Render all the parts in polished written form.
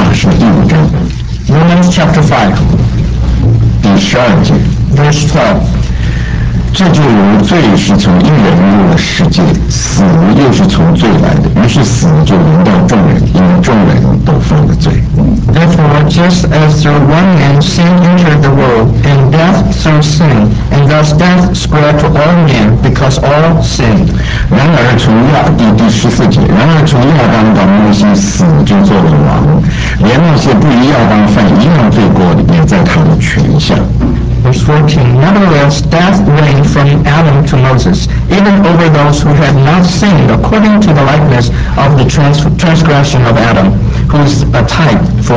马书第5章 Romans chapter 5, 第12节， verse 12. 这就如罪是从一人入了世界，死又是从罪来的，于是死就临到众人，因为众人都犯了罪。 Therefore, just as through one man sin entered the world, and death through sin, and thus death spread to all men, because all sinned. 然而从第14节，然而从亚当到摩西，死就做了王，连那些不与亚当犯一样罪过的，也在他的权下。 Verse 14. Nevertheless, death reigned from Adam to Moses, even over those who had not sinned, according to the likeness of the transgression of Adam, who is a type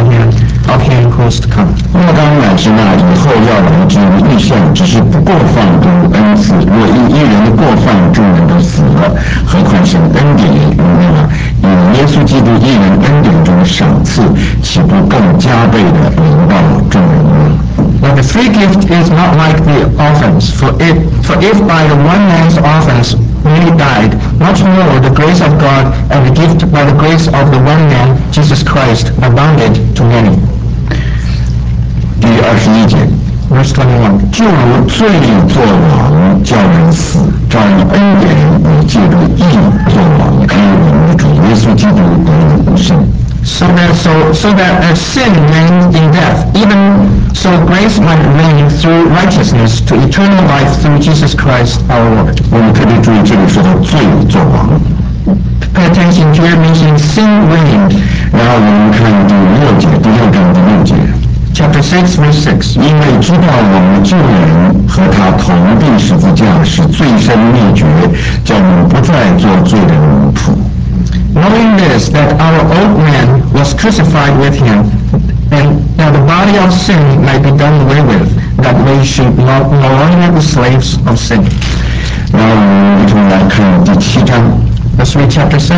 of him who is to come. 亚当乃是那以后要来之预象，只是不过犯都恩赐。若因一人的过犯，众人都死了，何况是恩典也容易了？以耶稣基督一人恩典中的赏赐，岂不更加倍的临到众人吗？ But the free gift is not like the offense, for if by the one man's offense many died, much more the grace of God and the gift by the grace of the one man, Jesus Christ, abounded to many. 第21节， Verse 21. 就如罪作王，叫人死，照样恩典也借着义作王，因为我们的主耶稣基督得了永生。 So that as sin reigned in death, even so grace might reign through righteousness to eternal life through Jesus Christ our Lord. 我们特别注意这里说到罪作王， Pay attention here mentioning sin reigned. 然后我们看第6节，第6章第6节。 Chapter 6, verse 6. 因为知道我们旧人和他同定十字架，使罪身灭绝，叫我们不再做罪的奴仆。 Knowing this, that our old man was crucified with him, and that the body of sin might be done away with, that we should no longer be slaves of sin. 然后我们一同来看第7章 Let's read chapter 7,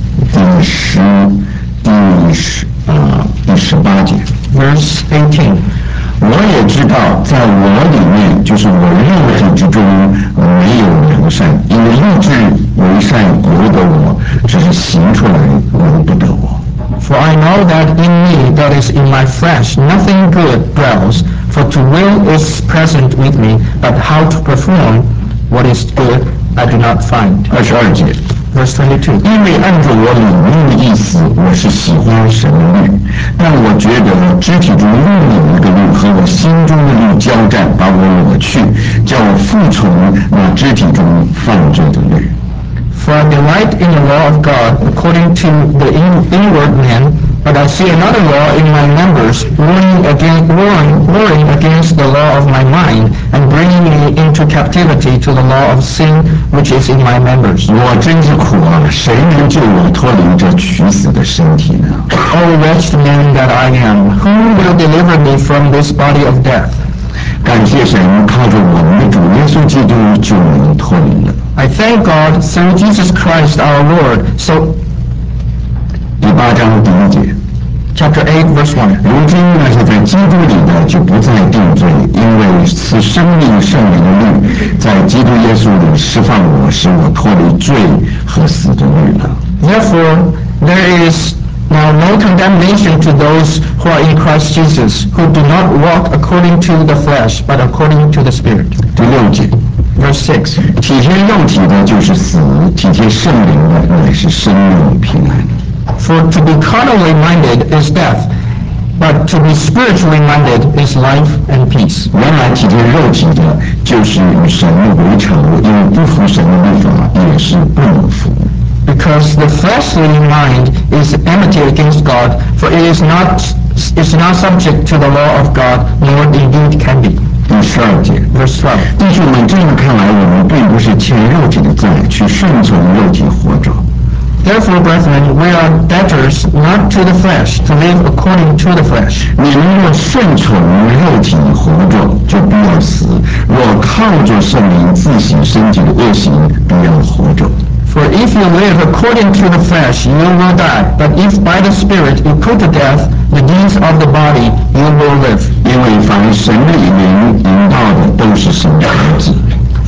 第18节。 verse 18. 我也知道，在我里面，就是我肉体之中没有良善，因为立志为善由得我，只是行出来由不得我。 For I know that in me, that is in my flesh, nothing good dwells, for to will is present with me, but how to perform what is good I do not find. 22节。 Verse 22. 因为按照我里面的意思，我是喜欢神的律，但我觉得肢体中另有一个律和我心中的律交战，把我裸去，叫我服从那肢体中犯罪的律。 For I delight in the law of God according to the inward man, but I see another law in my members, warring against the law of my mind, and bringing me into captivity to the law of sin which is in my members. 我真是苦啊！谁能救我脱离这取死的身体呢？ O wretched man that I am, who will deliver me from this body of death? 感谢神，靠着我们的主耶稣基督就能脱离了。 I thank God through Jesus Christ our Lord. So, 第8章第1节。 chapter 8, verse 1. 如今那些在基督里的，就不再定罪，因为赐生命圣灵的律，在基督耶稣里释放我，使我脱离罪和死的律了。 Therefore, there is now no condemnation to those who are in Christ Jesus, who do not walk according to the flesh, but according to the Spirit. 第6节。 Verse 6. 体贴肉体的就是死，体贴圣灵的乃是生命平安。 For to be carnally minded is death, but to be spiritually minded is life and peace. 原来体贴肉体的，就是与神为仇，因为不服神的律法，也是不能服。 Because the fleshly mind is enmity against God, for it is not subject to the law of God, nor indeed can be. 第12节。 Verse 12. 弟兄们，这样看来，我们并不是欠肉体的债，去顺从肉体活着。 Therefore, brethren, we are debtors not to the flesh, to live according to the flesh. 你们若顺从肉体活着，就必要死；若靠着圣灵自省身体的恶行，必要活着。 For if you live according to the flesh, you will die. But if by the Spirit you put to death the deeds of the body, you will live. 因为凡神的灵引导的，都是神的儿子。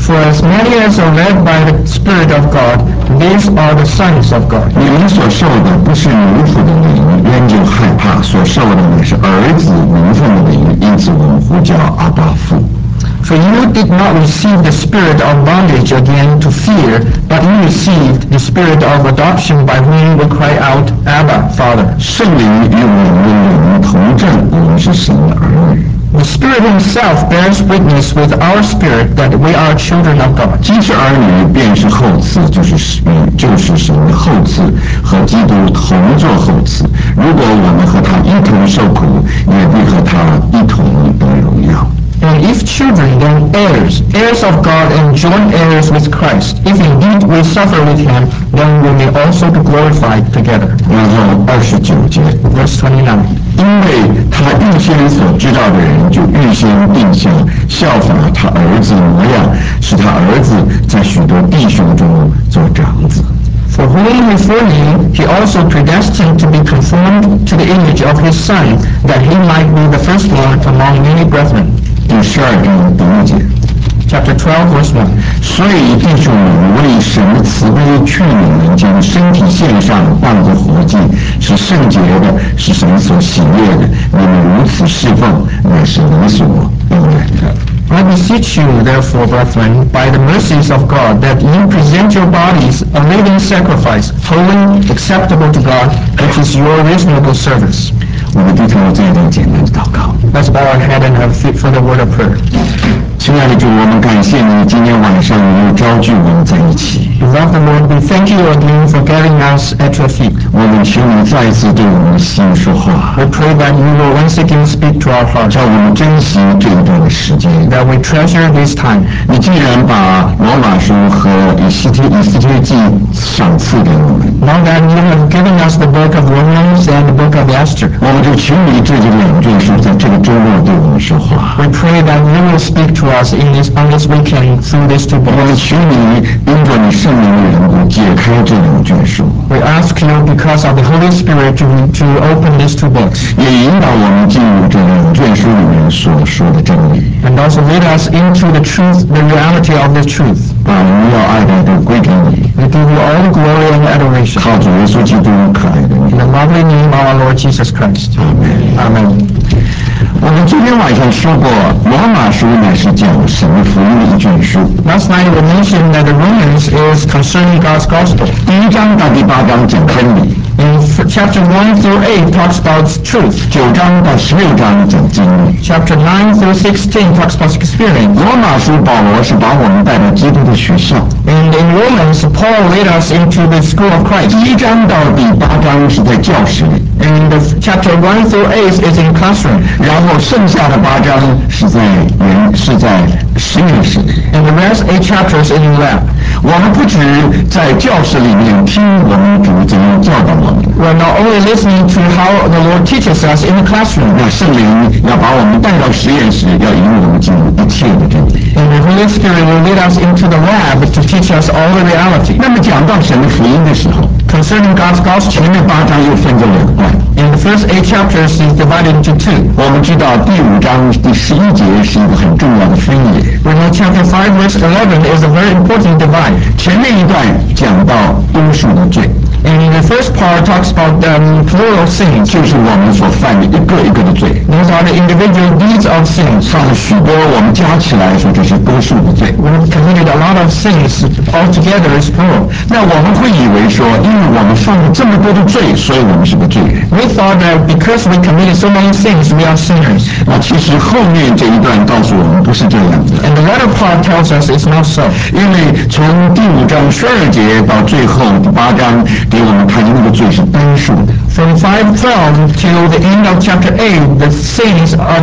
For as many as are led by the Spirit of God, these are the sons of God. 你们所受的不是奴仆的灵，仍旧害怕；所受的乃是儿子名分的灵，因此我们呼叫阿爸父。 For you did not receive the spirit of bondage again to fear, but you received the spirit of adoption by whom we cry out, Abba, Father. 圣灵与我们的灵同证，我们是神的儿女。 The Spirit Himself bears witness with our spirit that we are children of God. 既是儿女，便是后嗣，就是神的后嗣，和基督同作后嗣。如果我们和他一同受苦，也必和他一同得荣耀。 And if children, then heirs, heirs of God and joint heirs with Christ. If indeed we suffer with Him, then we may also be glorified together. 然后29节， Verse 29. 因为他预先所知道的人，就预先定下效法他儿子模样，使他儿子在许多弟兄中做长子。 For whom he foreknew, he also predestined to be conformed to the image of his Son, that he might be the firstborn among many brethren. 第12章第1节。 Chapter 12, verse 1. 所以弟兄们，为神的慈悲劝你们，将身体献上，当作活祭，是圣洁的，是神所喜悦的。你们如此侍奉，乃是理所当然的。 I beseech you, therefore, brethren, by the mercies of God, that you present your bodies a living sacrifice, holy, acceptable to God, which is your reasonable service. 我们低头做一段简单的祷告。 Let's bow our head and have feet for the word of prayer. 亲爱的主，我们感谢你，今天晚上又召聚我们在一起。 Beloved Lord, we thank you again for gathering us at your feet. 我们求你再一次对我们的心说话， We pray that you will once again speak to our hearts, 叫我们珍惜这一段的时间。 that we treasure this time. 你既然把罗马书和以斯帖记赏赐给我们， Now that you have given us the book of Romans and the book of Esther, 我们就求你这两卷书在这个周末对我们说话。 we pray that you will speak to us on this weekend through these two 我们 books. 求你因着你圣灵的缘故解开这两卷书， We ask you, because of the Holy Spirit, to open these two books, 也引导我们进入这两卷书里面所说的真理， and also lead us into the truth, the reality of this truth. 把荣耀爱戴都归给你， We give you all the glory and adoration. 靠主耶稣基督可爱的 In 名。 the lovely name of our Lord Jesus Christ. 阿门。 Amen. 我们昨天晚上说过，罗马书乃是讲神福音的一卷书。 Last night we mentioned that the Romans is concerning God's gospel. 第1章到第8章讲真理， In chapter 1 through 8 talks about truth. 9章到16章讲经历。 Chapter 9 through 16 talks about experience. 罗马书保罗是把我们带到基督的学校。 And in Romans, Paul led us into the school of Christ. 第1章到第8章是在教室里， And the chapter 1 through 8 is in classroom. 然后剩下的8章是在实验室里。 And the rest 8 chapters in lab. 我们不只在教室里面听我们主怎样教导我们， We're not only listening to how the Lord teaches us in the classroom, 那圣灵要把我们带到实验室，要引我们进入一切的真理。 and the Holy Spirit will lead us into the lab to teach us all the reality. 那么讲到神的福音的时候， Concerning God's gospel, 前面8章又分作2段。 in the first 8 chapters is divided into 2. 我们知道第5章第11节是一个很重要的分野。 We know chapter 5 verse 11 is a very important divide. 前面一段讲到多数的罪， And the first part talks about plural sins. 就是我们所犯的一个一个的罪， Those are the individual deeds of sins. 犯了许多，我们加起来说这是多数的罪。 We've committed a lot of sins. Altogether is plural. 那我们会以为说，因为我们犯了这么多的罪，所以我们是个罪人。 We thought that because we committed so many sins, we are sinners. 那其实后面这一段告诉我们不是这样的， And the latter part tells us it's not so. 因为从第5章12节到最后第8章，给我们看见那个罪是单数的。 From 5:12 till the end of chapter 8, the sin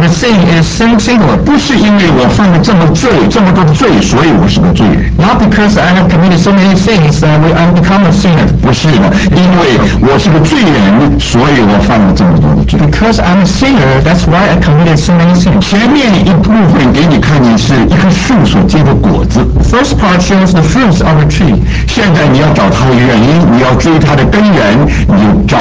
is singular. 不是因为我犯了这么多的罪，所以我是个罪人。 Not because I have committed so many sins that I become a sinner. 不是的，因为我是个罪人，所以我犯了这么多的罪。 Because I'm a sinner, that's why I committed so many sins. 前面一部分给你看见是一棵树所结的果子， First part shows the fruits of a tree. 现在你要找它的原因，你要追它的根源，你就找到了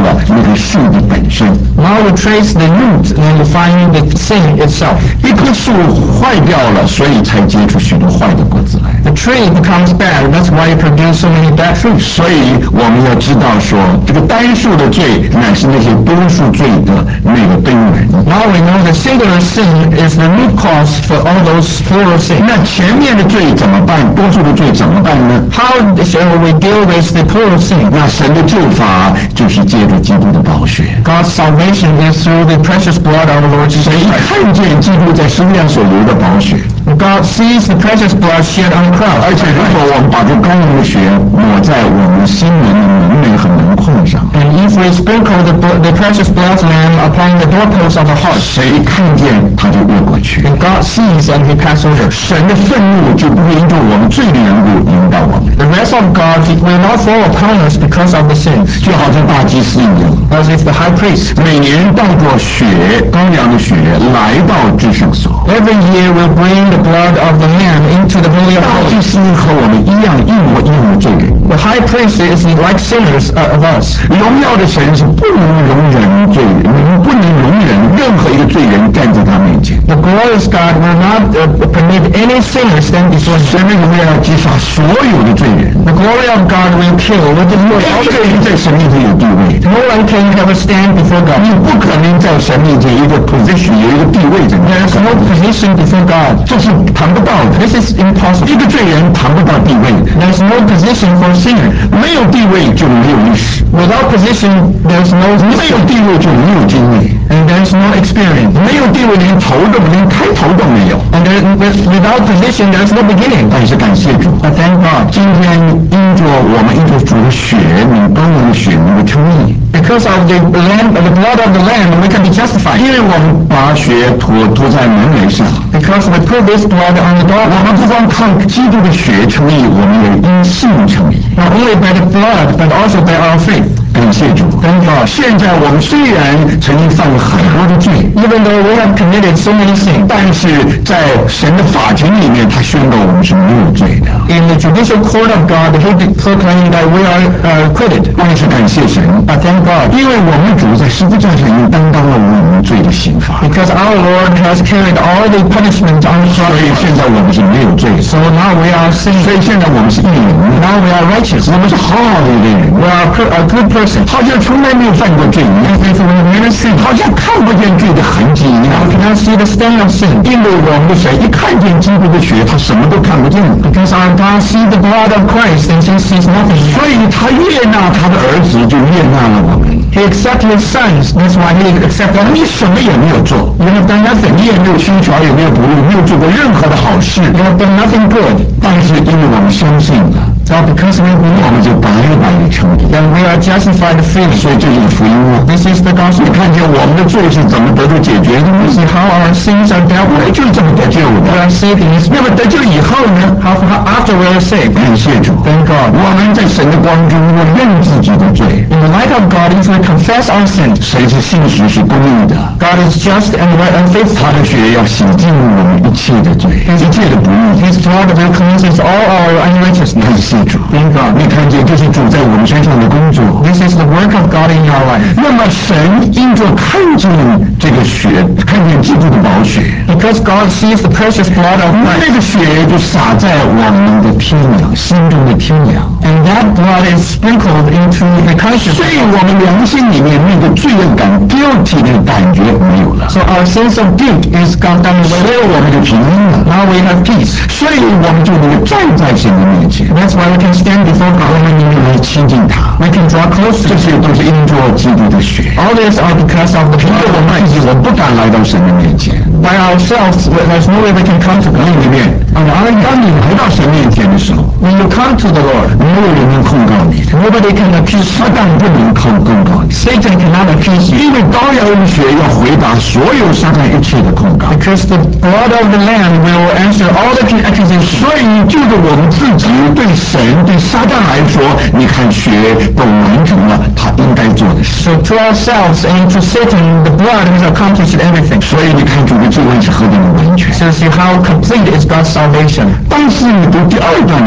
了那个树的本身。 Now you trace the root and you find the sin itself. 一棵树坏掉了，所以才结出许多坏的果子来。 The tree becomes bad. That's why you produce so many bad fruits. 所以我们要知道说，这个单数的罪乃是那些多数罪的那个根源。 Now we know that singular sin is the root cause for all those plural sins. 那前面的罪怎么办？多数的罪怎么办呢？ How shall we deal with the plural sin? 那神的救法就是借着基督的宝血。 God's salvation is through the precious blood of our Lord Jesus 谁 Christ. 看见基督在十字架所流的宝血？ God sees the precious blood shed on the cross. 而且如果我们把这羔羊的血抹在我们心灵的门楣和门框上， And if we sprinkle the precious blood lamb upon the doorposts of the heart, 谁看见他就越过去。 then God sees and he passes over. 神的愤怒就不会因着我们罪的缘故引导我们， The wrath of God will not fall upon us because of the sins, 就好像大祭司一样， as if the high priest 每年带着血羔羊的血来到至圣所。 every year will bring the blood of the lamb into the holy of 大祭 holies. 司和我们一样一模一样的罪人。 The high priest is like sinners of us. 荣耀的神是不能容忍罪人，不能容忍任何一个罪人站在他面前。 The glorious God will not permit any sinner stand before him. 神的荣耀要击杀所有的罪人。 The glory of God will kill, will destroy 每 all 一 the 个人在神面前有地位的， No one can ever stand before God. 你不可能在神面前有一个 position 有一个地位在那 There is no position before God. 这是谈不到的。 This is impossible. 一个罪人谈不到地位的， There is no position for a sinner. 没有地位就没有历史， Without position, there is no 没有 history, 地位就没有经历， and there is no experience. 没有地位连头都连开头都没有。 And without position, there is no beginning. 但是感谢主， But thank God, 今天我们因着主的血，你羔羊的血能够称义， because of the blood of the Lamb, we can be justified. 因为我们把血涂在门楣上， Because we put this blood on the 我 door, 们不光靠基督的血称义，我们也因信称义。 not only by the blood, but also by our faith. 感谢主。 Thank God. 现在我们虽然曾经犯了很多的罪， Even though we have committed so many sins, 但是在神的法庭里面，他宣告我们是没有罪的。 in the judicial court of God, he proclaimed that we are acquitted. 但是感谢神， But thank God, 因为我们主在十字架上已经担当了我们罪的刑罚， because our Lord has carried all the punishment on the 所 cross. 以现在我们是没有罪的。 So now we are 所 sinless. 以现在我们是义人， Now we are righteous. 我们是好好的一个人， We are a good person. 好像从来没有犯过罪一样， As if we have never sinned. 好像看不见罪的痕迹一样 We。cannot see the stain of sin. 因为我们的神一看见基督的血，他什么都看不见了， Because our God sees the blood of Christ and he sees nothing. 所以他悦纳他的儿子，就悦纳了我们。 He accepts his sons. That's why he accepts us. 你什么也没有做， You have done nothing. 你也没有修桥，也没有不义，没有做过任何的好事， You have done nothing good. 但是因为我们相信了， So because we 我 believe, 们就白白的称义。 then we are justified freely. 所以这就是福音啊！ This is the 你 gospel. 看见我们的罪是怎么得到解决的呢？ See how our sins are dealt 我们 with. 就是这么得救 We 的。 are saved in his 那么得救以后呢？ after we are saved. 感谢主， Thank God. 我们在神的光中若认自己的罪， In the light of God, if we confess our sins, 神是信实是公义的， God is just and right and faithful. 他的血要洗净我们一切的罪，一切的不义。 His blood will cleanse all our unrighteousness. 感谢主， Thank God. 你看见这是主在我们身上的工作。 This is the work of God in our life. 那么神因着看见这个血，看见基督的宝血， Because God sees the precious blood of 那 Christ, 个血就洒在我们的天良，心中的天良。 and that blood is sprinkled into the conscience. 所以我们良心里面那个罪恶感 guilty 的感觉没有了， So our sense of guilt is gone down 所 away. 以我们就平安了， Now we have peace. 所以我们就能够站在神的面前， That's why we can stand before 我 God. 们能够来亲近他。 We can draw close to 这 Him. 些都是因着基督的血， All these are because of the 凭着 blood 我 of 们自己， Christ. 我不敢来到神的面前。 By ourselves, there's no way we can come to 另 God. 一面， On the other 当 hand, 你来到神面前的时候， when you come to the Lord, 没有人能控告你的， nobody can accuse 撒旦不能控告你， Satan cannot accuse you. 因为羔羊的血要回答所有撒旦一切的控告。 Because the blood of the Lamb will answer all the accusations. 所以，就着我们自己对神、对撒旦来说，你看血都完成了他应该做的事。 So to ourselves and to Satan, the blood has accomplished everything. 所以你看主的救恩是何等的完全。 So see how complete is God's salvation. 当时你读第二段的时候，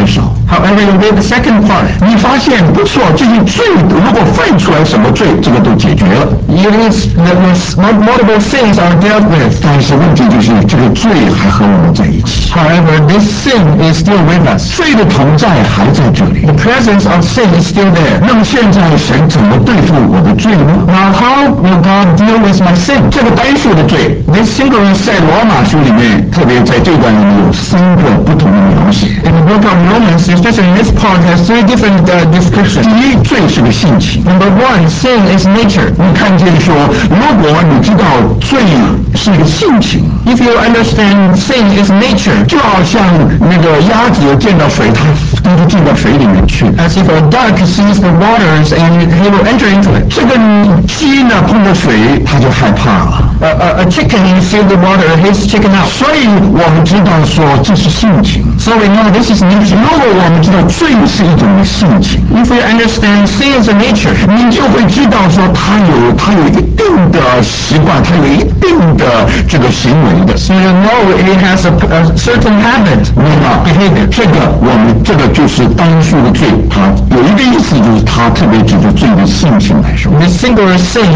However, you read the second part. 你发现不错，这些罪如果犯出来什么罪，这个都解决了。 You realize that multiple sins are dealt with. 但是问题就是这个罪还和我们在一起。 However, this sin is still with us. 罪的同在还在这里。 The presence of sin is still there. 那么现在神怎么对付我的罪呢？ Now, how will God deal with my sin? 这个单数的罪， This singular 在 sin. 罗马书里面，特别在这段里面有3个不同的描写。 In the book of Romans, especially in this part, has 3 different descriptions. 第一，罪是个性情。 Number 1, sin is nature. 你看见说，如果你知道罪是一个性情， If you understand sin is nature, 就好像那个鸭子见到水，它就进到水里面去。 as if a duck sees the waters and he will enter into it. 这个鸡呢碰到水，它就害怕了。 A chicken, you see the water, he's chicken out. 所以我们知道说这是性情。 So we know this is nature. 如果我们知道罪是一种性情， If we understand sin is a nature, 你就会知道说它有一定的习惯，它有一定的这个行为的。 so you know it has a certain habit, 明白 behavior. 这个就是单数的罪，它有一个意思就是它特别指着罪的性情来说。 This singular sin,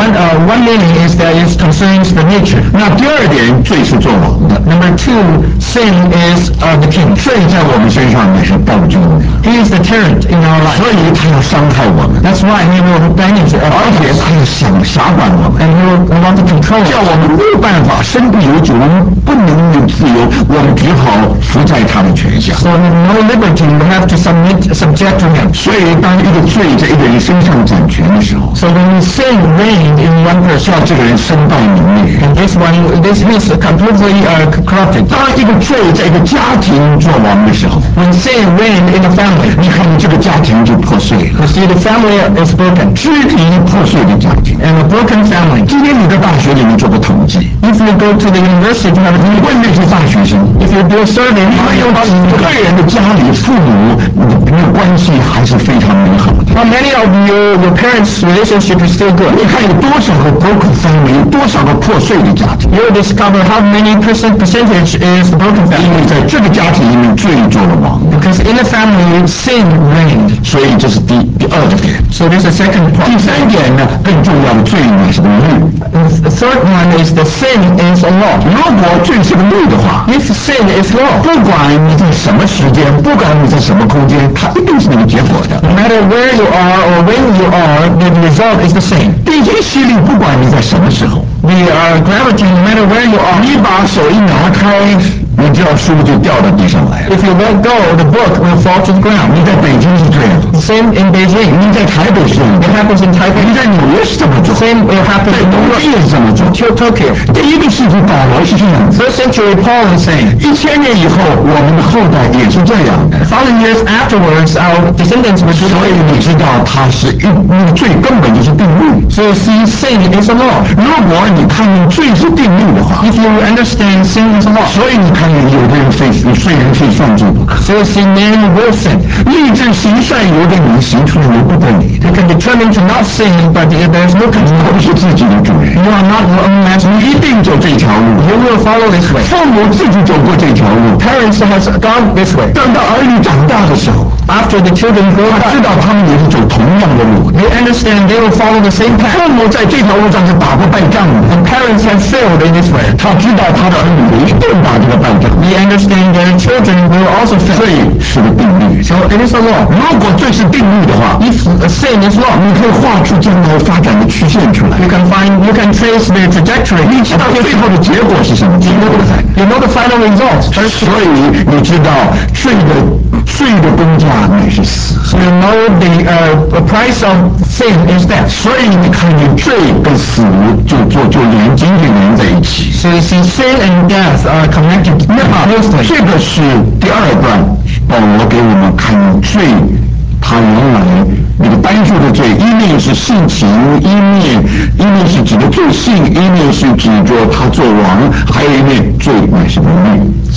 one meaning is that it concerns the nature. 那第二点，罪是做王的。 Number 2, sin is the king. 罪在我们身上也是暴君的， He is the tyrant in our life. 所以他要伤害我们， That's why he will banish 而且 us, 他要辖管我们， and he will want to control 叫 us. 我们没有办法身不由己，我们不能有自由，我们只好服在他的权下。 So with no liberty, we have to subject to him. 所以当一个罪在一个人身上掌权的时候， So when sin reigned in one person, 叫这个人身败名裂。 and this is completely corrupted. 当一个罪在一个家庭做王的时候， When sin reigned in a family, 你看这个家庭就破碎了， you see the family is broken, 肢体破碎的家庭。 and a broken family. 今天你在大学里面做个统计， If you go to the university to have a 你问那些大学生， if you do a survey, 还有几个人的家里父母那个关系还是非常美好的？ how many of your parents' relationship is still good? 你看有多少个 broken family，有多少个破碎的家庭？ You will discover how many percentage is the broken 因 family. 为在这个家庭里面罪做了王， Because in the family, sin reigned. 所以这是第二个点。 So this is the second 第 part. 三点呢，更重要的罪呢是个律。 The third one is the sin is a law. 如果罪是个律的话， If sin is law, 不管你在什么时间，不管你在什么空间，它一定是那个结果的。 no matter where you are or when you are, the result is the same. 地心吸力，不管你在什么时候， The gravity, no matter where you are, 你把手一拿开，你这书就掉到地上来了。 if you let go, the book will fall to the ground. 你在北京是这样， Same in Beijing. 你在台北是这样， It happens in 你 Taipei. 在纽约是这么做， Same will happen 在 in 东京也是这么做。 Tokyo. 第一个世纪保罗是这样子， First century Paul is saying, 1000年以后，我们的后代也是这样的。 1,000 years afterwards, our descendants will do 所以你知道，它是那个罪根本就是定律。 So you see, sin is a law. 如果你看见罪是定律的话， If you understand sin is a law, 所以你看见有的人虽然非犯罪不可， so you see men will sin. 立志行善由得你，行出来由不得你的。 You can determine to not sin, but there's no 你 control. 不是自己的主人， You are not your own master. 你一定走这条路。 You will follow this way. 父母自己走过这条路， Parents has gone this way. 等到儿女长大的时候， After the children grow 他知 up, 道他们也是走同样的路的。 they understand they will follow the same path. 父母在这条路上是打过败仗的， And parents have failed in this way. 他知道他的儿女一定打这个败仗， They understand their children will also 罪 fail. 是个定律。 So it is a law. 如果罪是定律的话， If sin is law, 你可以画出将来发展的曲线出来， you can trace the trajectory. 你知道最后的结果是什么？结果在。 You know the final result. 所以你知道罪的公价乃是死。 So you know the price of sin is death. 所以你看见罪跟死就紧紧连在一起。 So you see, sin and death are connected 那么 closely. 这个是第二段，保罗给我们看罪，它原来那个单数的罪，一面是性情，一面是指的罪性，一面是指着他做王，还有一面罪乃是能力。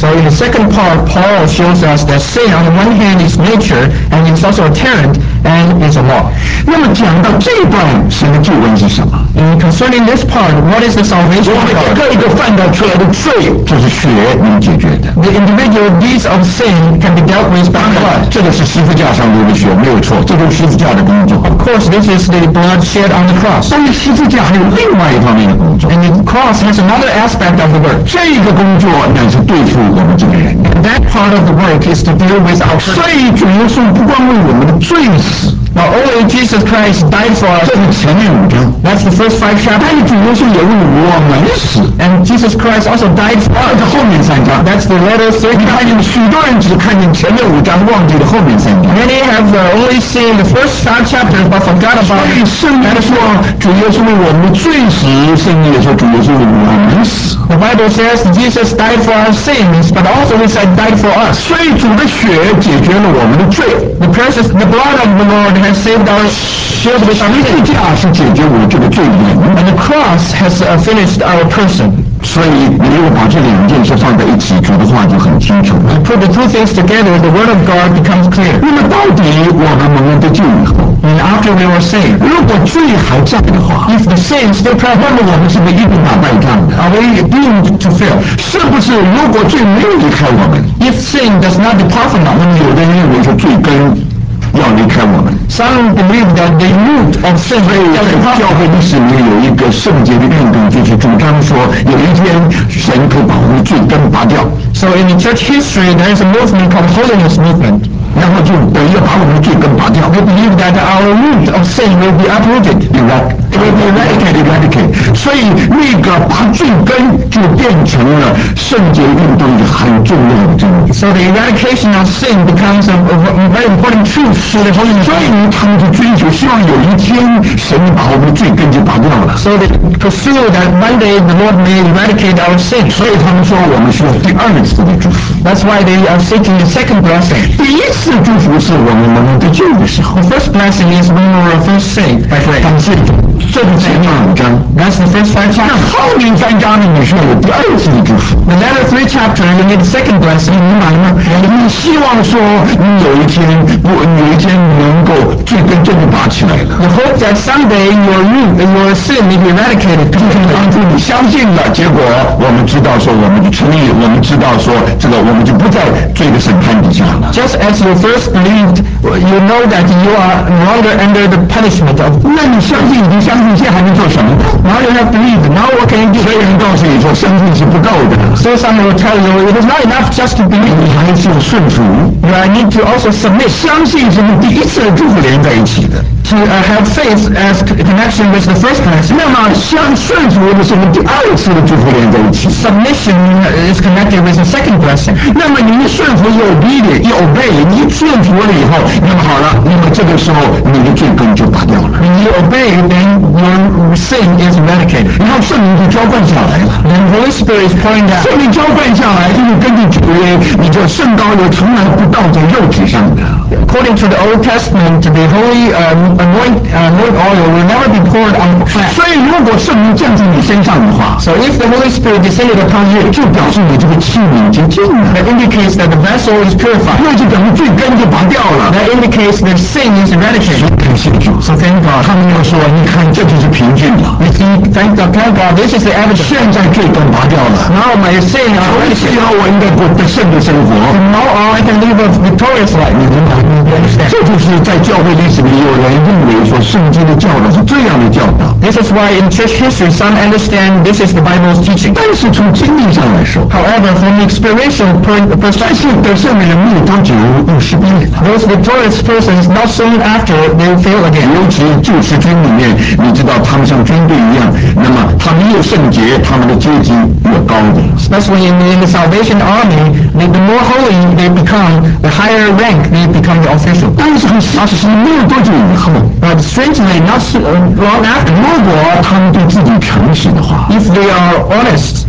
So in the second part, Paul shows us that sin on the one hand is nature, and it's also a tyrant, and is a law. 那么讲到这段神的救恩是什么？ And concerning this part, what is the salvation 我 of 们一 God? 个一个犯到出来的罪，这是血能解决的。 The individual deeds of sin can be dealt with by 当然 blood. 这个是十字架上流的血，没有错，这就是十字架的工作。 Of course, this is the blood shed on the cross. 但是十字架还有另外一方面的工作， And the cross has another aspect of the work. 这个工作乃是对付我们这个人。 And that part of the work is to deal with our 所 sin. 以主耶稣不光为我们的罪死， Not only Jesus Christ died for us, 这是前面5章， that's the first 5 但 chapters. 是主耶稣也为我们死， And Jesus Christ also died for 这是 us. 后面3章。 That's the latter 3 你看 chapters. 见许多人只看见前面5章，忘记了后面3章。 Many have only seen the first 5 chapters but forgot 所 about 以 it. 圣经说主耶稣为我们的罪死，圣经也说主耶稣为我们死。 The Bible says Jesus died for our sins, but also he said died for us. 所以主的血解决了我们的罪， The blood of the Lord has saved our shield with 十 our 字 sin. 架是解决我这个罪人。 And the cross has finished our person. 所以你如果把这2件事放在一起，主的话就很清楚了。 Put the 2 things together, the word of God becomes clear. 那么到底我们蒙恩得救以后， And after we were saved, 如果罪还在的话， if the sin still 那 present, 么我们是不是一定打败仗的？ are we doomed to fail? 是不是？如果罪没有离开我们， If sin does not depart from 那 us, 么有的人认为说罪根要离开我们。 some believe that the root of sin 所以 does 在 depart 教 from 会 us. 历史里面有一个圣洁的运动，就是主张说有一天神可以把我们的罪根拔掉， So in the church history, there is a movement called holiness movement. 然后就等于要把我们的罪根拔掉。 They believe that our root of sin will be uprooted. It will be eradicated. 所以那个拔罪根就变成了圣洁运动一个很重要的真理。 So the eradication of sin becomes a very important truth to the holiness 所 movement. 以他们就追求，希望有一天神把我们的罪根就拔掉了。 So they pursue that one day the Lord may eradicate our sin. 所以他们说我们需要第2次的祝福。 That's why they are seeking the second blessing. 第1次祝福是我们蒙恩得救的时候， The first blessing is when we were first saved by grace. 感谢主，这是前面5章。 That's the first 5 那 chapters. 后面3章呢，你需要有第2次的祝福。 The latter 3 chapters, you need the second blessing. 明白吗？你希望说你有一天能够罪根真的拔起来了， You hope that someday your sin may be eradicated 就是 completely. 当初你相信了，结果我们知道说我们就成立，我们知道说这个我们就不在罪的审判底下了。 Just as you first believed, you know that you are no longer under the punishment of. 那你相信已经相信，现在还能做什么？ Now you have believed. Now what can you do? 所以人告诉你说相信是不够的， So someone will tell you it is not enough just to believe. 你还是要顺服。 You need to also submit. 相信是跟第1次的祝福连在一起的。 To have faith as connection with the first blessing. 那么顺服的是跟第2次的祝福连在一起。 Submission is connected with the second blessing. 那么你一顺服一 obedient 一 obey，你一顺服了以后，那么好了，那么这个时候你的罪根就拔掉了， When you obey, then your sin is eradicated. 然后圣灵就浇灌下来了。 Then the Holy Spirit is pouring down. 圣灵浇灌下来，就是根据主约，你这圣膏油从来不倒在肉体上的。 According to the Old Testament, the holy anoint oil will never be poured on flesh. 所以如果圣灵降在你身上的话， So if the Holy Spirit descended upon you, 就表示你这个器皿已经净了， that indicates that the vessel is purified. 那就等于罪根就拔掉了。 That indicates that sin is eradicated. 感谢主， So thank God. 他们要说，你看这就是凭据了。 You see, thank God, this is the evidence. 现在罪根拔掉了， Now my sin is 从 eradicated. 此以后我应该过得胜的生活。 From now on, I can live a victorious life. You understand? 这就是在教会历史里有人认为说圣经的教导是这样的教导， This is why in church history, some understand this is the Bible's teaching. 但是从经历上来说， However, from the experiential 这 perspective, 些得胜的人没有多久又失败了。 those victorious persons, not soon after, they will fail again. 尤其救世军里面，你知道他们像军队一样，那么他们越圣洁，他们的阶级越高的。 Especially in the Salvation Army, the more holy they become, the higher rank they become the official. 但是很傻实没有多久以后， But strangely, not long after, 如果他们对自己诚实的话， if they are honest,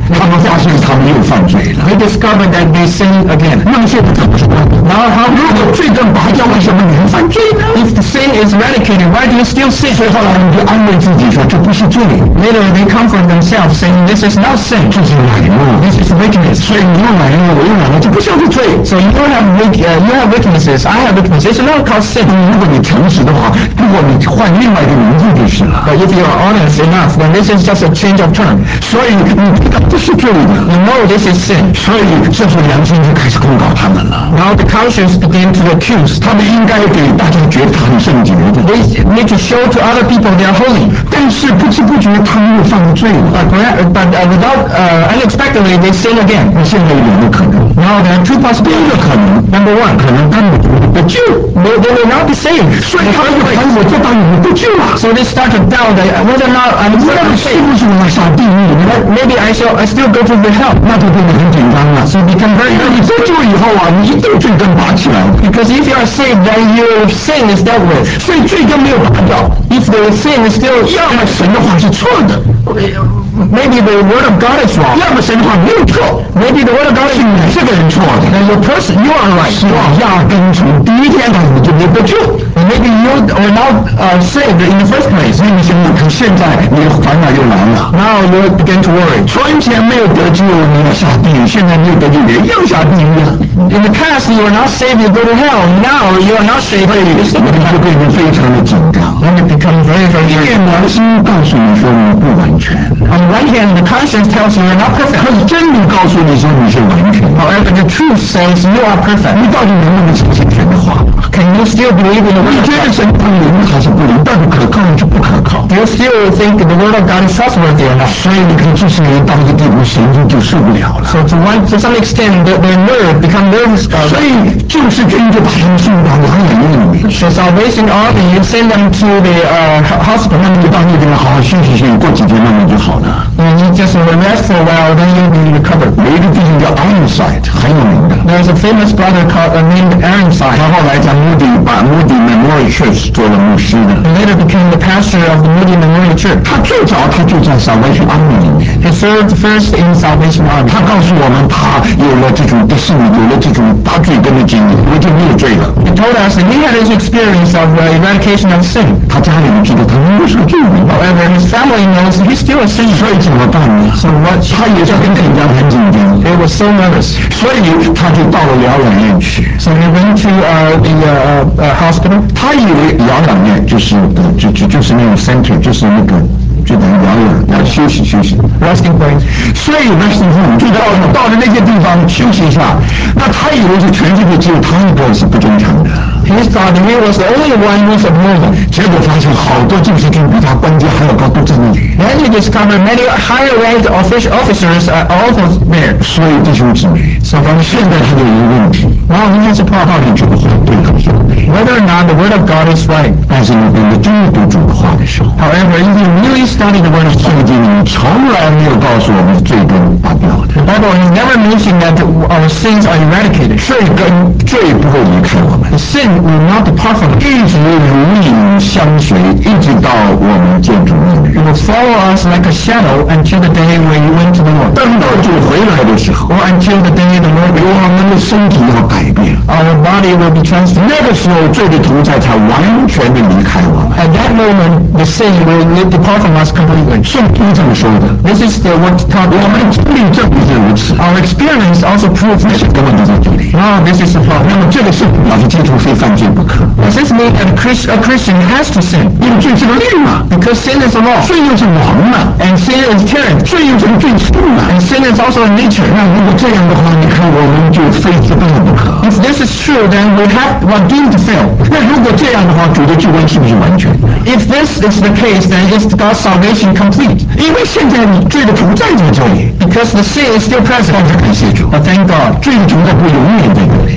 他们发现他们又犯罪了。 They discovered that they sinned again. 那么现在怎么说？ Now, 如果罪根拔掉，为什么你还犯罪呢？ if the sin is eradicated, why do you still sin? 所以后来我们就安慰自己说，这不是罪， Later, they comfort themselves, saying, this is not sin. 这是软弱， This is wickedness. 所以你又软弱，我又软弱，这不像是罪。 So you have weaknesses. I have weaknesses. It's not called sin. 如果你诚实的话，如果你换另外一个名字就是了。 But if you are honest enough, then this is just a change of term. 所以你知道这是罪的， You know this is sin. 所以这时候良心就开始控告他们了。 Now the conscience begin to accuse. 他们应该给大家觉得他很圣洁的， They need to show to other people they are holy. 但是不知不觉他们又犯了罪了。 But without unexpectedly, they sin again. 现在有两个可能， Now there are two 第一个 possibilities. 可能， Number one, 可能根本不会得救， they will not be saved. 所以他们就怀疑我这当有没有得救啊？ So they start to doubt that whether or not I'm 我 really 是 saved. 不是我要下地狱呢？ Maybe I still go to the hell. 那就变得很紧张了。 So become very 因为你得救以后啊，你一定罪根拔起来， because if you are saved, then your sin is dealt with. 所以罪根没有拔掉。 If the sin is still, 要么神的话是错的， maybe the word of God is wrong. 要么神的话没有错， Maybe the word of God 是 is 你这个人错的。 then your person, you are right. 是压根从第一天开始就没得救。 And maybe you were not saved in the first place. 那你想想看，现在你的烦恼又来了。 Now you begin to worry. 从前没有得救，你要下地狱；现在没有得救，也要下地狱了。 In the past, you were not saved, you go to hell. Now you are not saved, 所以 you 你 still go to 就 hell. 变得非常的紧张。 Then you become very, very 因 worried. 为良心告诉你说你不完全， On the one hand, the conscience tells you you're not 可 perfect. 是真理告诉你说你是完全的。 However, the truth says you are 你 perfect. 到底能不能相信神的话？ Can you still believe in the 你 word of 觉得 God? 神不灵还是不灵？到底可靠还是不可靠？ Do you still think the word of God is trustworthy or not? 所以你看，这些人到一个地步，神就受不了了。 So to some extent, the nerve become nervous. 所以救世军就把他们送到疗养院里面去。 The Salvation Army, you send them to the hospital. 那你到那边好好休息休息，过几天慢慢就好了。 And you just rest for a while, then you'll be recovered. 有一个弟兄叫 Ironside，很有名的。 There's a famous brother called named Ironside. 他后来在Moody Memorial Church 做了牧师的。 He later became the pastor of the Moody Memorial Church. 他最早他就在 Salvation Army 里面。 He served first in Salvation Army. 他告诉我们，他有了这种的胜利，有了这种拔罪根的经历，我就没有罪了。 He told us that he had his experience of eradication of sin. 他家里人知道他没有受罪的， However, his family knows he's still a sinner. 所以怎么办呢？ So what? 他也是很紧张，很紧张， He was so nervous. 所以他就到了疗养院去。 So he went to the hospital. 他以为疗养院就是就是那种 center，就是那个就等于疗养，要休息休息。 Resting place. 所以 resting home 就到了那些地方休息一下。那他以为是全世界只有他一个是不正常的， He thought he was the only one who's abnormal. 结果发现好多救世军比他官阶还要高，都在那里。 Then he discovered many higher ranked officers are also there. 所以弟兄姊妹， So from 现在他就有一个问题， now he has a 到 problem 底主的话对还是不对？ whether or not the word of God is right. 但是你真的读主的话的时候， However, if you really study the word of 圣 God, 经里面从来没有告诉我们罪根拔掉的， the Bible has never mentioned that our sins are eradicated. 罪不会离开我们 The，sin will not depart from us. 一直如影相随，一直到我们见主那日 It。will follow us like a shadow until the day where you went to the Lord, 等到主回来的时候， or until the day the Lord 我们的身体要改变， our body will be transformed. 那个时候罪的同在才完全的离开我们。 At that moment, the sin will depart from us completely. 圣经这么说的， This is the word taught. 我们经历证明是如此。 Our experience also proves 那 this. 是根本就在这里。 Now, this is the 那 problem. 么这个是表示基督非犯罪不可， Does this mean that a Christian has to sin? 因为罪是个律嘛， Because sin is a law, 罪又是王嘛， and sin is tyranny, 罪又是罪性嘛。 and sin is also a nature. 那如果这样的话，你看我们就非自败不可。 If this is true, then we are doomed to fail. 那如果这样的话，主的救恩是不是完全的？ If this is the case, then is God's salvation complete? 因为现在你罪的同在在这里， Because the sin is still present. 但是感谢主， But thank God, 罪的同在不永远在这里。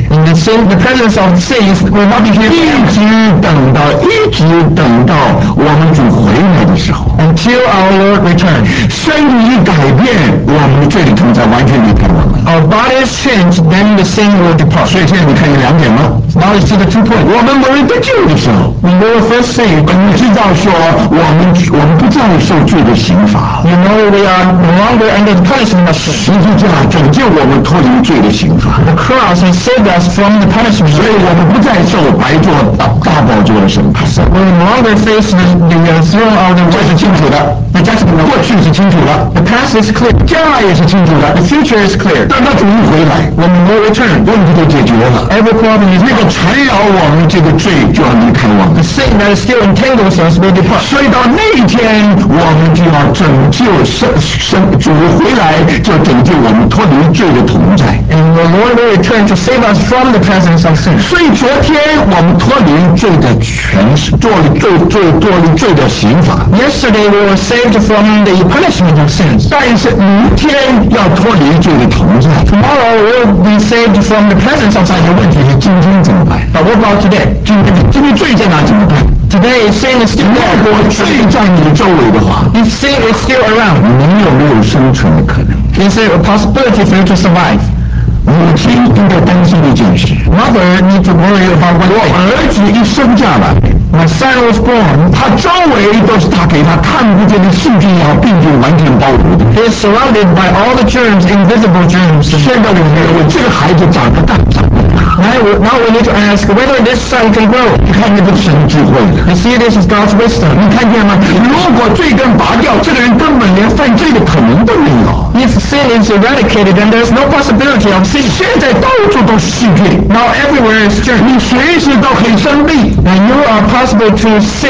And the presence of sins will not be here 一直等到我们主回来的时候， until our Lord returns. 身体一改变，我们的罪的同在完全离开我们。 Our bodies change, then the sin will depart. 所以现在你看有2点吗？ Now you see the 2 points. 我们没得救的时候， When we were first saved, 你知道说我们不再受罪的刑罚， you know we are no longer under the punishment of sin. 十字架拯救我们脱离罪的刑罚， The cross has saved us from the punishment. 所以我们不再受白座大宝座的审判。 We no longer face the throne of the 这是清楚的，那加上过去是清楚的， The past is clear. 将来也是清楚的。 The future is clear. 当他主一回来， When the Lord returns, 问题都解决了， every problem is 那个缠绕我们这个罪就要离开我们。 the sin that still entangles us will depart. 所以到那一天，我们就要拯救主回来，就拯救我们脱离罪的同在。 And the Lord will return to save us from the presence of sin. 所以昨天我们脱离罪的权势，脱离罪的刑罚。 Yesterday we were saved from the punishment of sins. 但是明天要脱离罪的同在。 Tomorrow we'll be saved from the presence of 但是 sin. 问题是今天怎么办？ But what about today? 今天罪在哪怎么办？ Today sin is still 如 there. 果罪在你的周围的话， If sin is still around, 你有没有生存的可能？ is there a possibility for you to survive? 母亲应该担心一件事： Mother need to worry about one 我 thing. 儿子一生下来， My son was born. 他周围都是他给他看不见的细菌和病菌完全包围的。 He is surrounded by all the germs, invisible germs. 现在我们问这个孩子长得大长得大， Now we need to ask whether this son can grow. 你看这个神智慧了。 You see, this is God's wisdom. 你看见吗？如果罪根拔掉，这个人根本连犯罪的可能都没有。 If sin is eradicated, then there's no possibility of sin. 现在到处都是细菌， Now everywhere is germs. 你随时都可以生病。 And you are possible to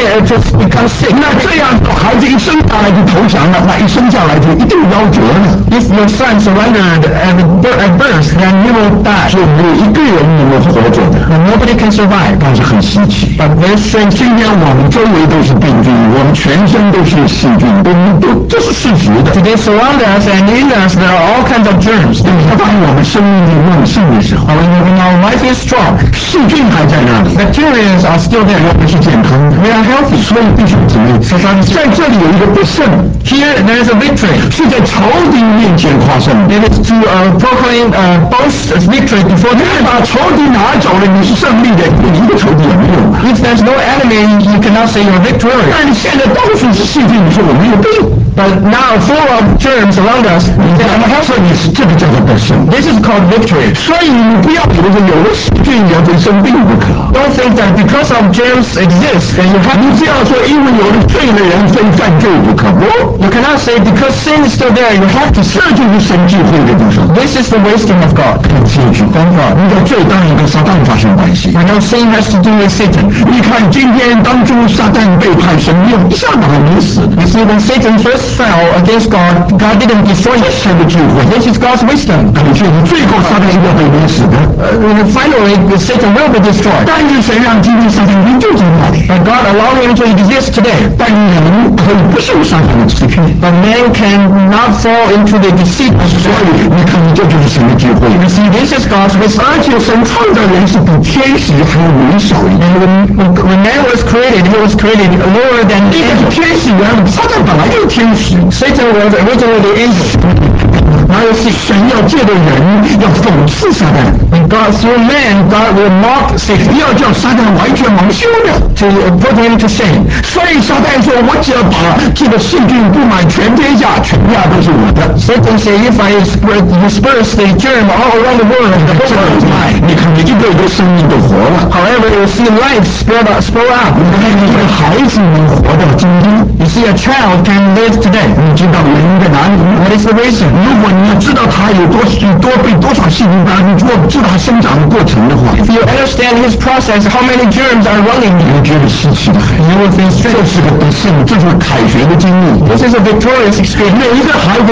become sick. 那这样孩子一生下来就投降了，那一生下来就一定夭折了。 If your son surrendered at birth, then you will die. 就没有一个人能够活着的。 And nobody can survive. 但是很稀奇， But very strange. 今天我们周围都是病菌，我们全身都是细菌，这是事实的。 They surround us, and in us there are all kinds of germs. 当我们生命力旺盛的时候， When our life is strong, 细菌还在那里， bacteria are still there. 我们是健康的。 We are healthy. 所以弟兄姊妹，在这里有一个不胜， Here there is a victory. 是在仇敌面前夸胜。 It is to proclaim boast victory before 你 the 把仇敌拿走了，你是胜利的，你一个仇敌也没有了。 If there's no enemy, you cannot say you're victorious. 但是现在到处是细菌，你说我没有病， But now full of germs around us, 所以你是这个叫做得胜。 this is called victory. 所以你不要以为有了细菌你要非生病不可。 Don't think that because of germs exist, then you have 你不要说因为有了罪的人非犯罪不可，不， You cannot say because sin is still there, you have to sin. 这就是神智慧的地方。 This is the wisdom of God. 记住，你的罪当然跟撒旦发生关系。 We know sin has to do with Satan. 你看今天当初撒旦背叛神，用一下把他迷死的， You see, when Satan first fell against God, God didn't destroy 这 him. 神的智慧。 This is God's wisdom. 你说你罪过，撒旦一定要被迷死的。 Finally, Satan will be destroyed. 但是神让今天撒旦仍旧在那里， But God allowed him to exist today. 但人可以不受撒旦的欺骗。 But man cannot fall into the deceit of 所 sin. 以你看，这就是神的智慧。 You see, this is God's wisdom. 而且神创造人是比天使还要微小一点。 When man was created, he was created lower than 一个是 angels. 天使原撒旦本来就是天使。 Satan was originally the angel. 然后是神要借着人要讽刺撒旦， When God, through man, God will mock Satan 要叫撒旦完全蒙羞的。 to put him to shame. 所以撒旦说：“我只要把这个细菌布满全天下，全天下都是我的。” Satan said, if I disperse the germ all around the world, the whole world is mine. 你看，你一个一个生命都活了。 However, you see life spread out. 你看，一个孩子能活到今天， You see, a child can live today. 你知道原因在哪里吗？ What is the reason? 如果你要知道他有被多少细菌感染，你如果知道他生长的过程的话， If you understand his process, how many germs are running, 你觉得稀奇的很。 you will feel 这 strange. 是个得胜，这是凯旋的经历。 This is a victorious experience. 每一个孩子长大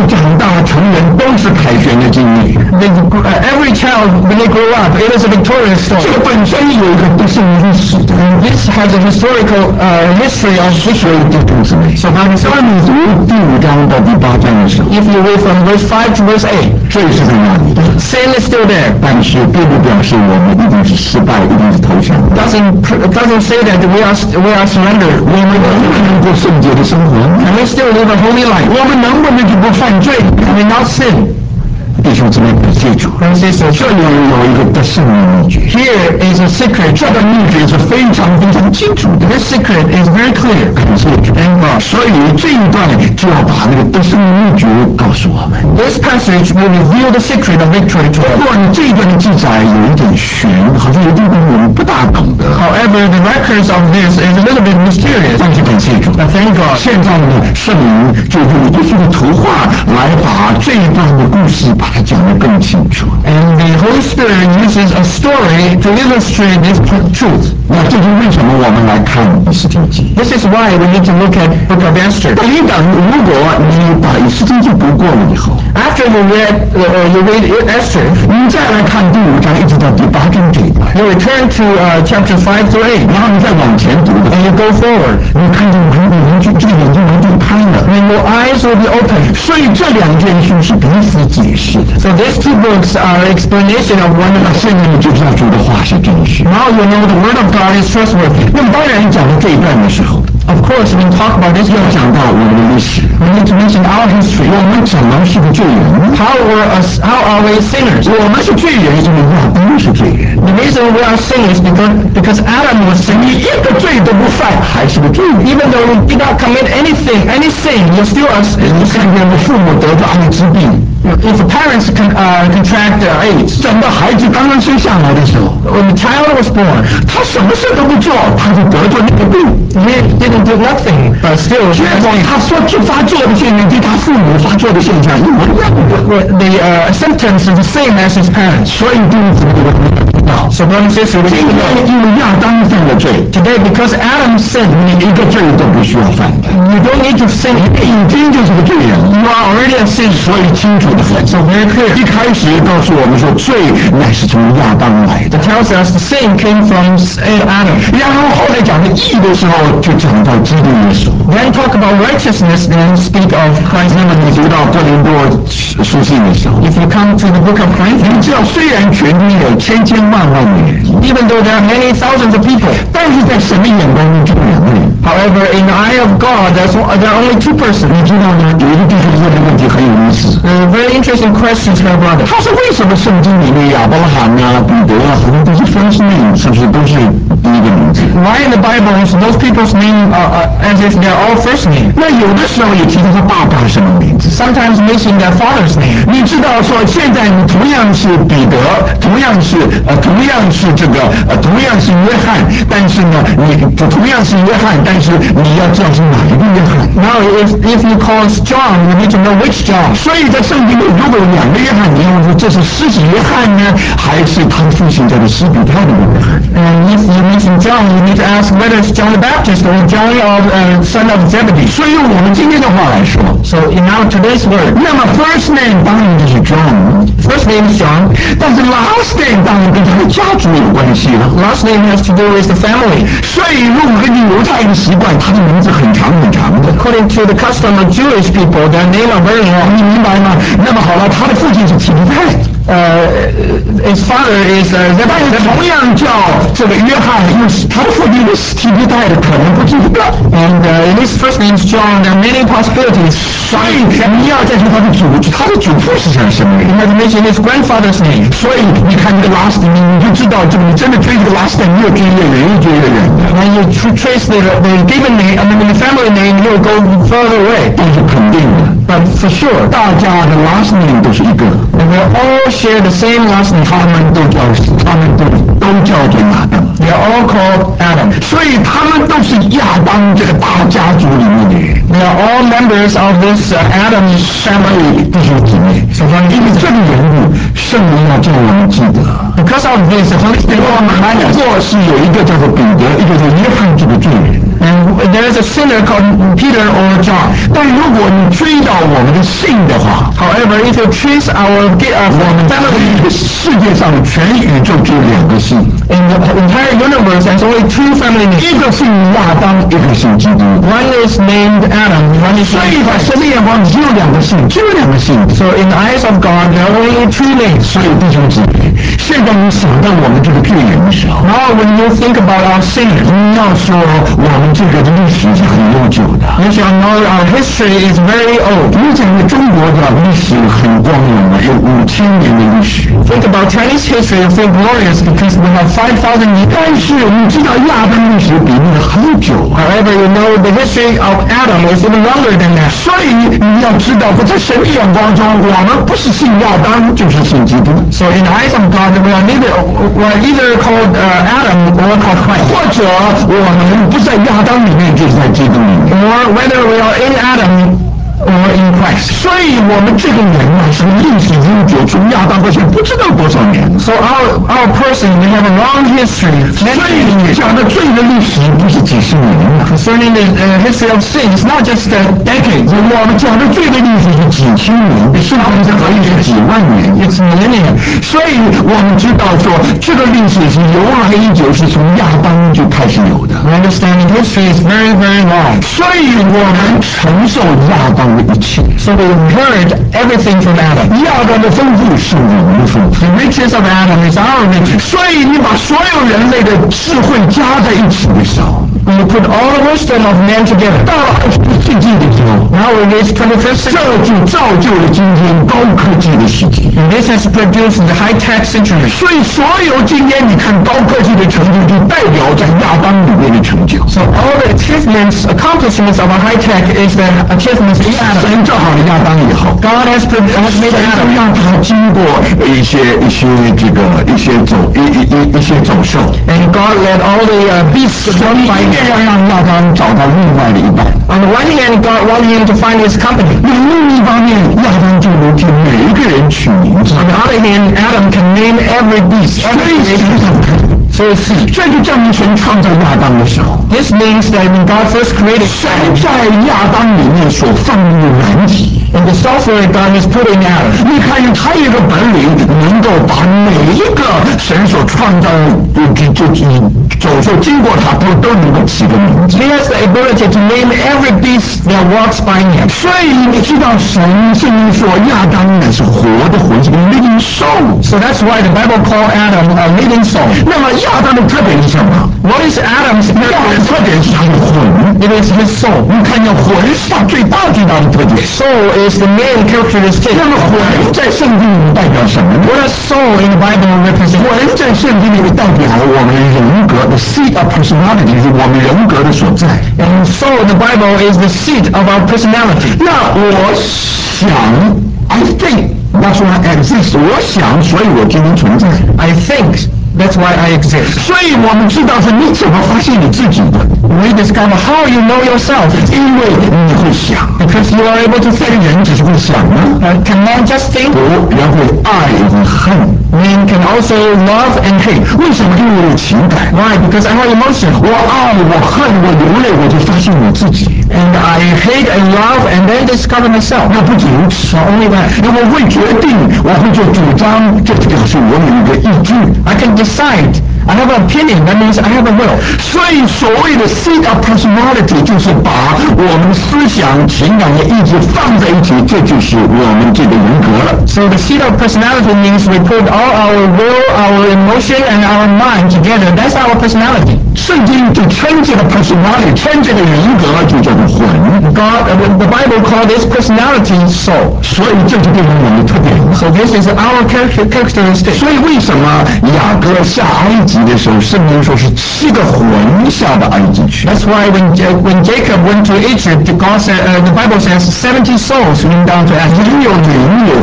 大成人都是凯旋的经历。 Every child, when they grow up, it is a victorious 这 story. 个本身有一个不胜历史的。 This has a historical history of 所以弟兄姊妹， So how do you 当你读第5章到第8章的时候， If you read from verse 5 to verse 8, 罪是在那里的， sin is still there. 但是并不表示我们一定是失败，一定是投降。 Doesn't say that we are surrendered. 我们能不能过圣洁的生活？ Can we still live a holy life? 我们能不能就不犯罪？ Can we not sin? 弟兄姊妹，记住， Brothers and sisters, 这里有一个得胜的秘诀。 here is a secret. 这个秘诀是非常非常清楚的。 This secret is very clear. 感谢主，所以这一段就要把那个得胜的秘诀告诉我们。 This passage will reveal the secret of victory to 不 us. 过呢，这一段的记载有一点悬，好像有一点点我们不大懂得。 However, the records of this is a little bit mysterious. 但是感谢主， But thank God. 现在呢，圣灵就用耶稣的图画来把这一段的故事把它讲得更清楚。 And the Holy Spirit uses a story to illustrate this truth. 那这是为什么我们来看以斯帖记？ This is why we need to look at Book of Esther. 第一等，如果你把以斯帖记读过了以后， After you read Esther, 你再来看第5章一直到第8章这一段， you return to chapters 5 through 8, 然后你再往前读的， and you go forward. 你看见这个眼睛完全开了。 And your eyes will be opened. 所以这两件书是彼此解释的。 So these two books are explanation of one 那 another. 现在你就知道主的话是真实。 Now you know the Word of God is trustworthy. 那么当然讲到这一段的时候， Of course, when we talk about this, 要讲到我们的历史， we need to mention our history. 我们怎么是个罪人？ How are we sinners? 我们是罪人，因为亚当是罪人。 The reason we are sinners because Adam was 你 sinning. 一个罪都不犯，还是个罪人。 Even though we did not commit any sin, you're still a 你看见我父母得着艾滋病， If parents contract AIDS, 整个孩子刚刚生下来的时候， when the child was born, 他什么事都不做，他就得着那个病。 he didn't do nothing, but still 结果他发作的现象跟他父母发作的现象一模一样的。 the symptoms are the same as his parents. 所以弟兄姊妹，我们要知道， So brothers and sisters, we 今 need to 天 know 因为亚当犯了罪， today because Adam sinned, 你一个罪都不需要犯的， you don't need to sin. 已经就是个罪人。 You are already a sinner. 所以清楚的很。 So very clear. 一开始告诉我们说，罪乃是从亚当来的。 It tells us the sin came from Adam. 然后后来讲的义的时候，就讲到基督耶稣。 Then talk about righteousness, then speak of Christ. 那么你读到哥林多书信的时候， If you come to the book of 你 Corinthians, 知道虽然全地有千千万万的人， even though there are many thousands of people, 但是在神的眼光中只有2个人。 however, in the eye of God, there are only two persons. 你知道吗？有一个弟兄问的问题很有意思。 Very interesting questions, my brother. 他说为什么圣经里面亚伯拉罕啊、彼得啊，好像都是 first name， 是不是都是第一个名字？ Why in the Bible is those people's name as if they're all first name? 那有的时候也提到他爸爸是什么名字。 Sometimes mention their father's name. 你知道说现在你同样是彼得，同样是约翰，但是呢，你同样是约翰，但是你要知道是哪一个约翰。 Now, if you call us John, you need to know which John. 所以在圣经里，如果有2个约翰，你要说这是施洗约翰呢，还是他父亲叫做施比太的约翰？ And if you mention John, you need to ask whether it's John the Baptist or John son of Zebedee. 所以用我们今天的话来说， So in our today's word, 那么 first name 当然就是 John， first name is John, 但是 last name 当然跟他的家族有关系了。 last name has to do with the family. 所以如果根据犹太人习惯，他的名字很长很长的。 According to the custom of Jewish people, their name are very long. 你明白吗？那么好了，他的父亲是提比泰， His father is 但是 Zebedee. 同样叫这个约翰，因为他的父亲是提比泰的，可能不止一个。 And in his first name is John. There are many possibilities. 所以你要再说他的祖父是什么人 You？have to mention his grandfather's name. 所以你看这个 last name， 你就知道，这个你真的追这个 last name， 越追越远，越追越远的。 When you trace the given name, I mean the family name, you'll go further away. 但是肯定的， But for sure, 大家的 last name 都是一个， they will all share the same last name. 他们都叫做亚当， They are all called Adam. 所以他们都是亚当这个大家族里面的人。 They are all members of this Adam's family. 弟兄姊妹，因为这个人物，圣灵要叫我们记得。 Because of this, the Holy Spirit 如果是有一个叫做彼得，一个叫约翰这个罪人。 And there is a sinner called Peter or John. 但如果你追到我们的姓的话， However, if you trace our 我们 family, 世界上全宇宙只有2个姓， in the entire universe, there's only 2 family names. 一个姓亚当，一个姓基督。 One is named Adam, one is 所以 named 在 Christ. 神的眼光只有2个姓，只有2个姓。 So in the eyes of God, there are only 2 names. 所以弟兄姊妹，现在你想到我们这个罪人的时候， Now, when you think about our sinners, 你要说我们这个的历史是很悠久的。 you shall know our history is very old. 你讲的中国的历史很光荣的，有5000年的历史。 Think about Chinese history, you feel glorious because we have 5,000 years. 但是你知道亚当历史比那个很久啊。 However, you know the history of Adam is even longer than that. 所以你要知道，在神的眼光中，我们不是信亚当，就是信基督。 So in the eyes of God, we are either called Adam or called Christ. 或者我们不在亚当里面，就是在基督里面。 Or whether we are in Adam or in Christ. 所以我们这个人啊，是历史悠久，从亚当到现在不知道多少年。 So our person, we have a long history. 所以你讲的罪的历史不是几十年啊， Concerning the history of sin, it's not just decades. 我们讲的罪的历史是几千年，甚至可以是几万年。 It's millennium. 所以我们知道说，这个历史是由来已久，是从亚当就开始有的。 We understand history is very, very long. 所以我们承受亚当的一切。 So we inherit everything from Adam. 亚当的丰富是我们的丰富。 The riches of Adam is our riches. 所以你把所有人类的智慧加在一起的时候， When you put all the wisdom of man together, 到了21世纪的时候， now we reach 21st 这 century. 就造就了今天高科技的世界。 And this has produced the high-tech century. 所以所有今天你看高科技的成就，就代表在亚当里面的成就。 So all the achievements, accomplishments of our high-tech is the achievements in Adam. 神造好了亚当以后， God has made 神 Adam. 让他经过一些走兽， And God led all the beasts to 所以 find 一面要让亚当找到另外的一半， On the one hand, God wanted him to find his company. 另一方面，亚当就能替每一个人取名字。 On the other hand, Adam can name every beast. 所以神想看， So you see, 这就证明神创造亚当的时候， this means that when God first created 神 Adam, 在亚当里面所放入的软体。 and the software God has put in Adam, 你看，他有一个本领，能够把每一个神所创造走兽经过他都能够起个名字。 he has the ability to name every beast that walks by him. 所以你知道，神圣经说亚当乃是活的魂，是个 living soul。 So that's why the Bible called Adam a living soul. 那么亚当的特点是什么？ What is Adam's 亚当的 characteristic? 特点是他的魂。 It is his soul. 你看见魂是他最大的特点。 Soul is the main characteristic. 那么魂在圣经里面代表什么呢？ What does soul in the Bible represent? 魂在圣经里面代表我们人格的 seat of personality， 是我们人格的所在。 And soul in the Bible is the seat of our personality. 那我想 I think that's why I exist， 我想，所以我今天存在。 I think that's why I exist. 所以我们知道是你怎么发现你自己的， We discover how you know yourself 因为你会想。 because you are able to 这个 think. 人只是会想呢， Can man just think? 人会爱和恨。 Man can also love and hate. 为什么？因为我有情感。 Why? Because I have emotion. 我爱，我恨，我流泪，我就发现我自己。 And I hate and love and then discover myself. 那不仅如此， Not only that, 那我会决定，我会做主张，这表示我有一个意志。 I can decide. I have an opinion. That means I have a will. 所以所谓的 seat of personality 就是把我们思想、情感和意志放在一起，这就是我们这个人格了。 So the seat of personality means we put all our will, our emotion, and our mind together. That's our personality. 圣经就称这个 personality， 称这个人格就叫做魂。 The Bible called this personality soul. 所以这就变成我们的特点了。 So this is our characteristic. 所以为什么雅各下埃及的时候，圣经说是7个魂下到埃及去？ That's why when Jacob went to Egypt, the Bible says 70 souls went down to Egypt. 人有灵有魂有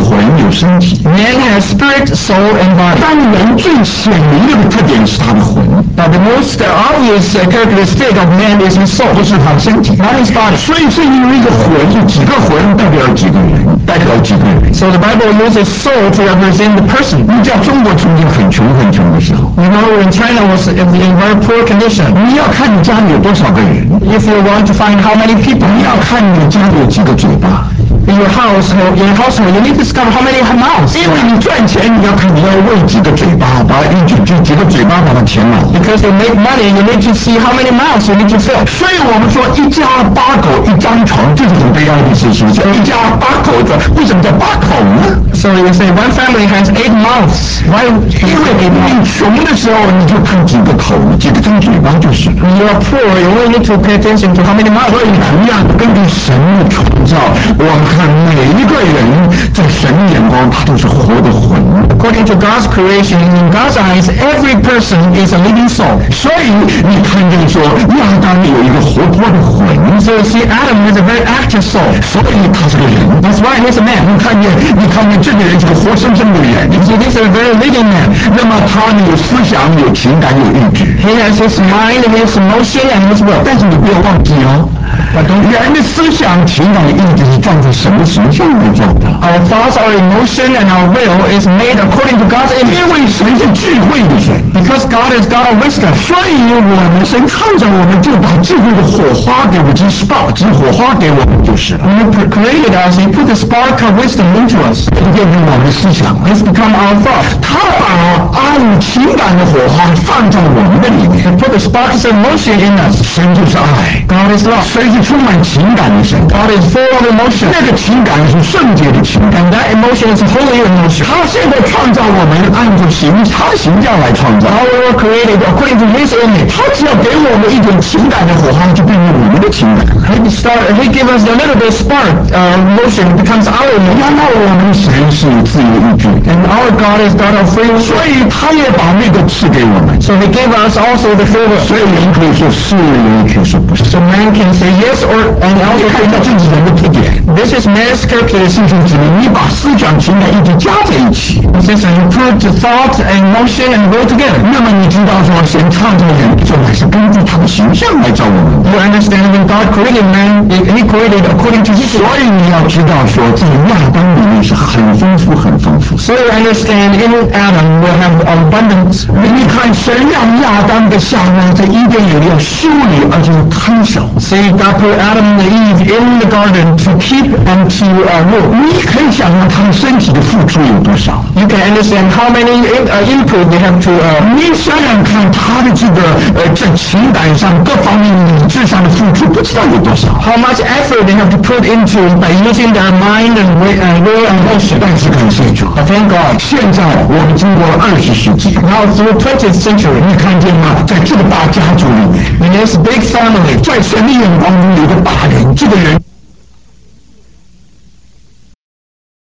有身体。 Man has spirit, soul, and body. 但人最显明的特点是他的魂， But the most obvious characteristic of man is his soul, 不是他的身体。 not his body. 所以是因为一个魂，有几个魂代表几个人，代表几个人。 So the Bible uses soul to represent the person. 你知道中国曾经很穷很穷的时候， You know, when China was in very poor condition, 你要看你家里有多少个人， if you want to find how many people 你要看你家里有几个嘴巴， in your household, you need to discover how many mouths. 因为你赚钱，你要看你要喂几个嘴巴，把几个嘴巴把它填满。 Because you make money, you need to see how many mouths you need to fill. 所以我们说一家8口一张床，这是很悲哀的事情。一家8口子，为什么叫8口呢？ So you say one family has 8 mouths. Why? 因为你穷的时候，你就看几个口，几个张嘴巴就是了。 When you are poor, you only need to pay attention to how many mouths. 所以同样，根据神的创造，我们看每一个人在神的眼光，他都是活的魂。 According to God's creation, in God's eyes, every person is a living soul. 所以你看见说亚当有一个活泼的魂， So you see, Adam has a very active soul. 所以他是个人。 That's why he's a man. 你看见这个人是个活生生的人， So he's a very living man. 那么他有思想、有情感、有意志。 He has his mind, his emotion, and his will. 但是你不要忘记哦，人的思想、情感、意志是照着神的形象来造的。 Our thoughts, our emotion, and our will is made according to God's 因 image. 为神是智慧的神， Because God is God of wisdom. 所以我们神创造我们，就把智慧的火花给我们，寄火花给我们就是了。 When He created us, He put the spark of wisdom into us. 就变成我们的思想了。 It's become our thought. 他把爱情感的火花放在我们的里面。 He put the sparks of emotion in us. 神就是爱， God is love. 神是充满情感的神。 God is full of emotion. 那个情感是圣洁的情感。 And that emotion is holy emotion. 他现在创造我们，按照他的形象来创造。 How we were created according to His image. 他只要给我们一点情感的火花，就变成我们的情感。 He gives us a little bit spark, emotion becomes our emotion. 原来我们神是有自由意志的， And our God is God of free will. 所以他也把那个赐给我们。 So He gave us also the free will. 所以人可以说是，人可以说不是。 So man can say yes and 你 also 看 say 到 no. 这是人的特点。 This is man's characteristic. 指明你把思想、情感、意志加在一起， This is you put the thought and emotion and will together. 那么你知道说神创造人就还是根据他的形象来造我们的。 You understand when God created man, He created according to His 所 will. 以你要知道说，在亚当里面是很丰富、很丰富。 So you understand in Adam will have abundance. 你看，神让亚当的夏娃在伊甸园要修理，而且是看守。 See, God put Adam and Eve in the garden to keep and to rule. 你可以想象他们身体的付出有多少。 You can understand how many input they have to 你想想看，他的在情感上各方面、理智上的付出，不知道有多少。 how much effort they have to put into by using their mind and will and emotion. 但是感谢主， But thank God. 现在我们经过20世纪， Now through 20th century, 你看见吗？在这个大家族里面， in this big family, 在神的眼光中有个大人，这个人